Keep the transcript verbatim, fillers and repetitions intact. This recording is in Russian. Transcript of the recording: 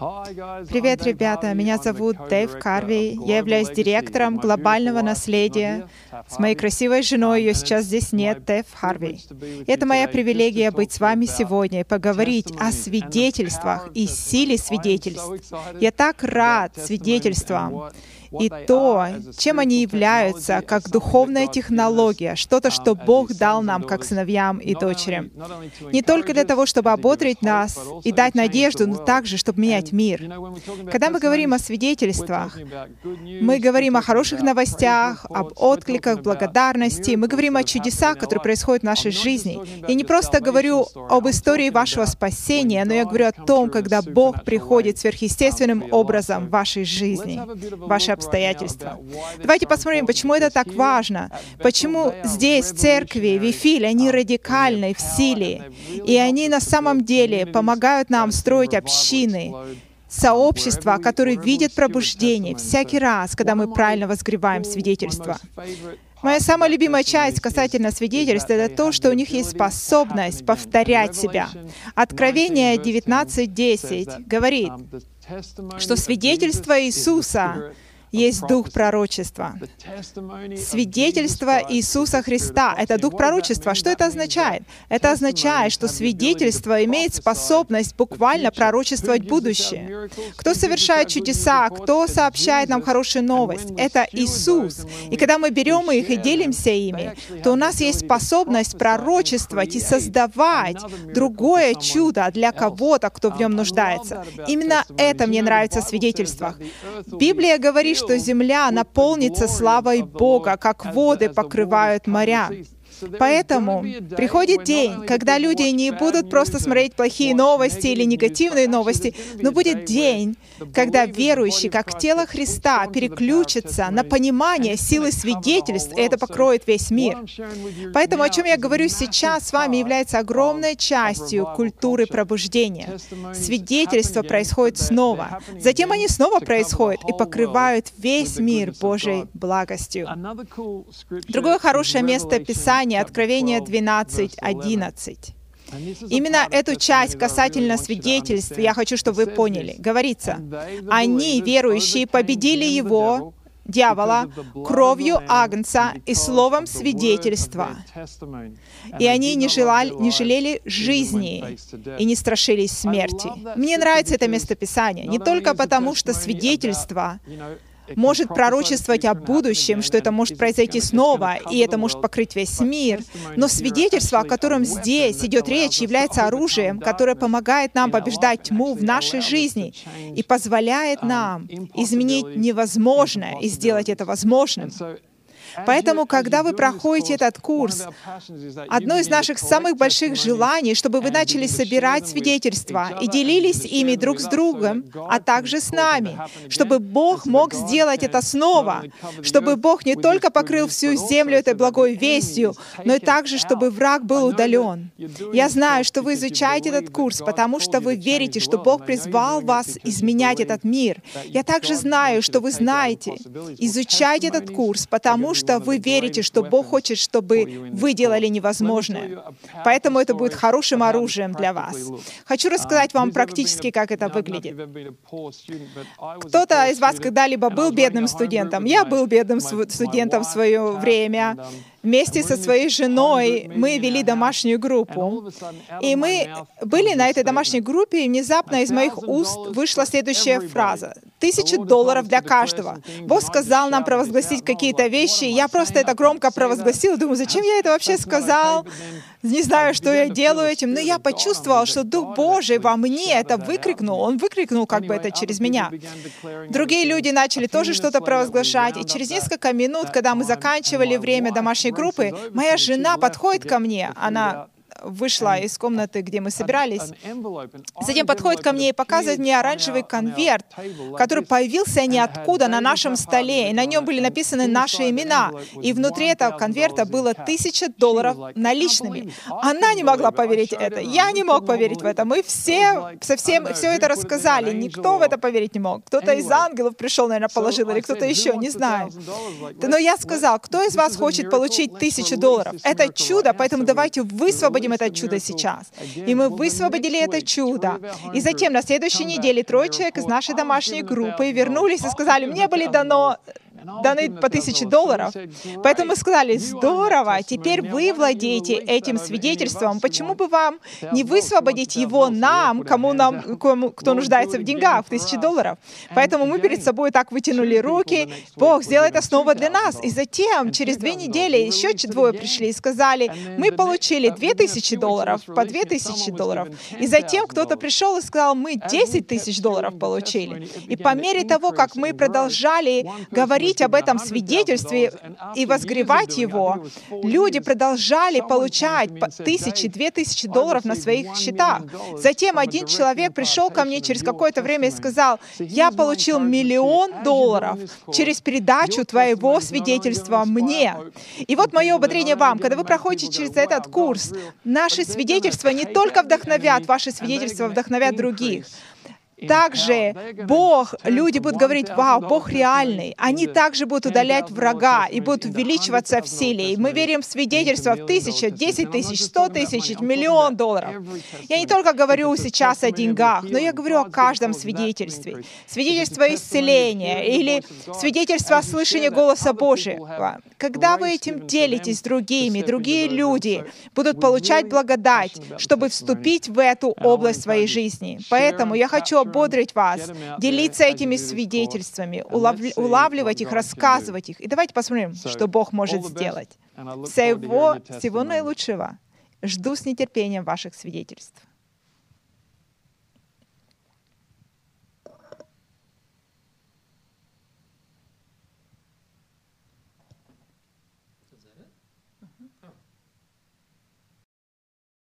Привет, ребята! Меня зовут Дэйв Карви. Я являюсь директором глобального наследия. С моей красивой женой, ее сейчас здесь нет, Дэйв Харви. И это моя привилегия быть с вами сегодня и поговорить о свидетельствах и силе свидетельств. Я так рад свидетельствам. И то, чем они являются, как духовная технология, что-то, что Бог дал нам, как сыновьям и дочерям. Не только для того, чтобы ободрить нас и дать надежду, но также, чтобы менять мир. Когда мы говорим о свидетельствах, мы говорим о хороших новостях, об откликах, благодарности, мы говорим о чудесах, которые происходят в нашей жизни. Я не просто говорю об истории вашего спасения, но я говорю о том, когда Бог приходит сверхъестественным образом в вашей жизни, в ваши обстоятельства. Давайте посмотрим, почему это так важно. Почему здесь, в церкви, в Вифиле, они радикальны в силе. И они на самом деле помогают нам строить общины, сообщества, которые видят пробуждение всякий раз, когда мы правильно возгреваем свидетельства. Моя самая любимая часть касательно свидетельств — это то, что у них есть способность повторять себя. Откровение девятнадцать десять говорит, что свидетельство Иисуса есть дух пророчества. Свидетельство Иисуса Христа — это дух пророчества. Что это означает? Это означает, что свидетельство имеет способность буквально пророчествовать будущее. Кто совершает чудеса, кто сообщает нам хорошую новость? Это Иисус. И когда мы берем их и делимся ими, то у нас есть способность пророчествовать и создавать другое чудо для кого-то, кто в нем нуждается. Именно это мне нравится в свидетельствах. Библия говорит, что земля наполнится славой Бога, как воды покрывают моря. Поэтому приходит день, когда люди не будут просто смотреть плохие новости или негативные новости, но будет день, когда верующие, как тело Христа, переключатся на понимание силы свидетельств, и это покроет весь мир. Поэтому, о чем я говорю сейчас с вами, является огромной частью культуры пробуждения. Свидетельства происходят снова. Затем они снова происходят и покрывают весь мир Божьей благостью. Другое хорошее место Писания — Откровение двенадцать одиннадцать. Именно эту часть касательно свидетельств я хочу, чтобы вы поняли. Говорится, «Они, верующие, победили его, дьявола, кровью Агнца и словом свидетельства. И они не, желали, не жалели жизни и не страшились смерти». Мне нравится это местописание не только потому, что свидетельство может пророчествовать о будущем, что это может произойти снова, и это может покрыть весь мир. Но свидетельство, о котором здесь идет речь, является оружием, которое помогает нам побеждать тьму в нашей жизни и позволяет нам изменить невозможное и сделать это возможным. Поэтому, когда вы проходите этот курс, одно из наших самых больших желаний, чтобы вы начали собирать свидетельства и делились ими друг с другом, а также с нами, чтобы Бог мог сделать это снова, чтобы Бог не только покрыл всю землю этой благой вестью, но и также, чтобы враг был удален. Я знаю, что вы изучаете этот курс, потому что вы верите, что Бог призвал вас изменять этот мир. Я также знаю, что вы знаете. Изучайте этот курс, потому что что вы верите, что Бог хочет, чтобы вы делали невозможное. Поэтому это будет хорошим оружием для вас. Хочу рассказать вам практически, как это выглядит. Кто-то из вас когда-либо был бедным студентом? Я был бедным студентом в свое время. Вместе со своей женой мы вели домашнюю группу. И мы были на этой домашней группе, и внезапно из моих уст вышла следующая фраза. Тысяча долларов для каждого. Бог сказал нам провозгласить какие-то вещи, и я просто это громко провозгласил. Думаю, зачем я это вообще сказал? Не знаю, что я делаю этим, но я почувствовал, что Дух Божий во мне это выкрикнул. Он выкрикнул как бы это через меня. Другие люди начали тоже что-то провозглашать, и через несколько минут, когда мы заканчивали время домашней группы, моя жена подходит ко мне, она вышла из комнаты, где мы собирались. Затем подходит ко мне и показывает мне оранжевый конверт, который появился ниоткуда на нашем столе, и на нем были написаны наши имена. И внутри этого конверта было тысяча долларов наличными. Она не могла поверить в это. Я не мог поверить в это. Мы все совсем все это рассказали. Никто в это поверить не мог. Кто-то из ангелов пришел, наверное, положил, или кто-то еще, не знаю. Но я сказал, кто из вас хочет получить тысячу долларов? Это чудо, поэтому давайте высвободим высвободим это чудо сейчас. И мы высвободили это чудо. И затем на следующей неделе трое человек из нашей домашней группы вернулись и сказали, мне были дано даны по тысяче долларов. Поэтому мы сказали, здорово, теперь вы владеете этим свидетельством. Почему бы вам не высвободить его нам, кому нам, кому, кто нуждается в деньгах, в тысяче долларов? Поэтому мы перед собой так вытянули руки. Бог, сделай это снова для нас. И затем, через две недели, еще двое пришли и сказали, мы получили две тысячи долларов, по две тысячи долларов. И затем кто-то пришел и сказал, мы десять тысяч долларов получили. И по мере того, как мы продолжали говорить об этом свидетельстве и возгревать его, люди продолжали получать тысячи, две тысячи долларов на своих счетах. Затем один человек пришел ко мне через какое-то время и сказал, я получил миллион долларов через передачу твоего свидетельства мне. И вот мое ободрение вам, когда вы проходите через этот курс, наши свидетельства не только вдохновят, ваши свидетельства вдохновят других. Также Бог, люди будут говорить, вау, Бог реальный. Они также будут удалять врага и будут увеличиваться в силе. И мы верим в свидетельства в тысячу, десять тысяч, сто тысяч, миллион долларов. Я не только говорю сейчас о деньгах, но я говорю о каждом свидетельстве. Свидетельство исцеления или свидетельство о слышании голоса Божьего. Когда вы этим делитесь с другими, другие люди будут получать благодать, чтобы вступить в эту область своей жизни. Поэтому я хочу ободрить вас, делиться этими свидетельствами, улавли- улавливать их, рассказывать их. И давайте посмотрим, что Бог может сделать. Всего, всего наилучшего. Жду с нетерпением ваших свидетельств.